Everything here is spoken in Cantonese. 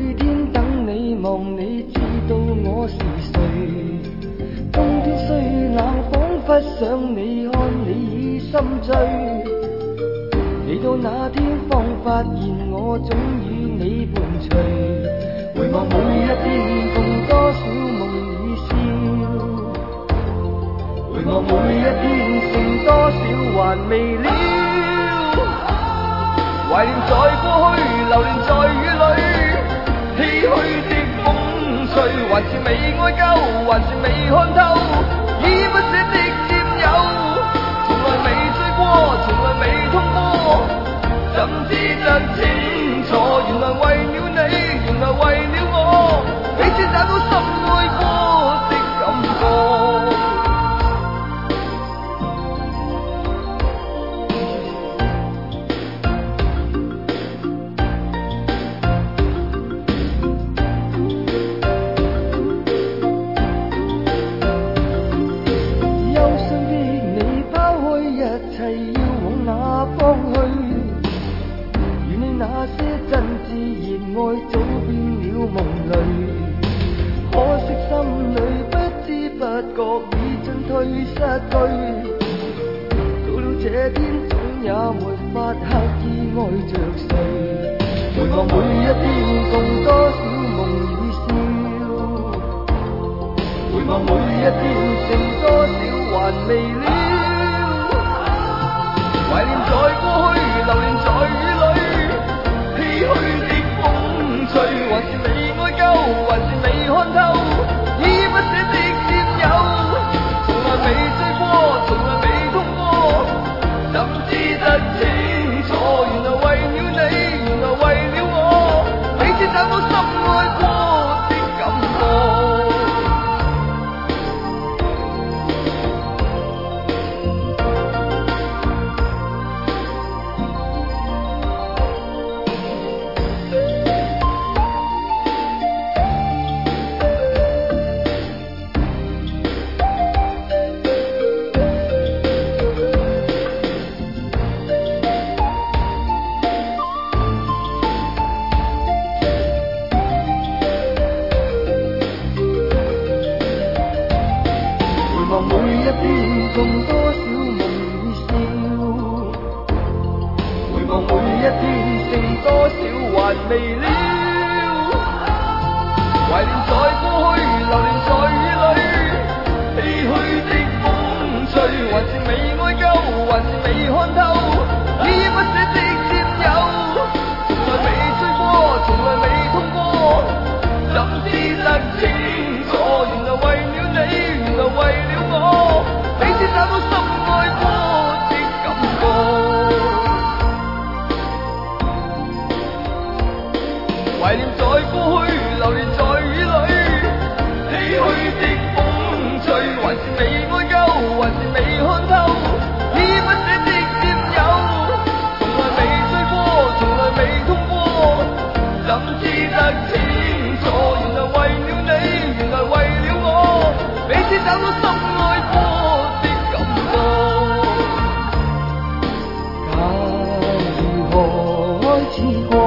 每天等你望你，知道我是谁。冬天虽冷，仿佛想你，看你已心醉。你到那天方發現我總與你伴隨，回望每一天共多少夢與笑，回望每一天剩多少還未了，懷念在過去，流連在雨裏，唏噓的風吹，還是未愛夠，還是未看透，依不捨的佔有，從來未醉過，從來未痛過，怎知得清楚，原來為了你，原來為了我，彼此找到深愛過的感覺。憂傷的你拋開一切，要往哪方去？願你那些真摯熱愛早變了夢淚，可惜心裏不知不覺已進退失據。到了這天總也沒法刻意愛着誰，回望每一天共多少夢與笑，回望每一天剩多少還未了，懷念在過去，流連在雨裏，唏噓的風吹，還是未愛夠，還是未看透，依不捨的佔有，從來未醉過，從來未痛過，怎知得清楚，原來為了你，原來為了我，彼此找到深愛過的感覺。每一天共多少夢與笑，回望每一天剩多少還未了，懷念在過去，流連在雨裏，唏噓的風吹，還是未愛夠，還是未看透，依不捨的佔有，從來未醉過，從來未痛過，怎知得清楚，原來為了你，原來為了我，彼此找到深愛過的感覺，懷念在過去，流連在雨裏，唏噓的風吹，還是未愛夠，還是未看透，依不捨的佔有，從來未醉過，從來未痛過，怎知得清楚，原來為了你，原來為了我，彼此找到深愛過的感覺。假如何開始過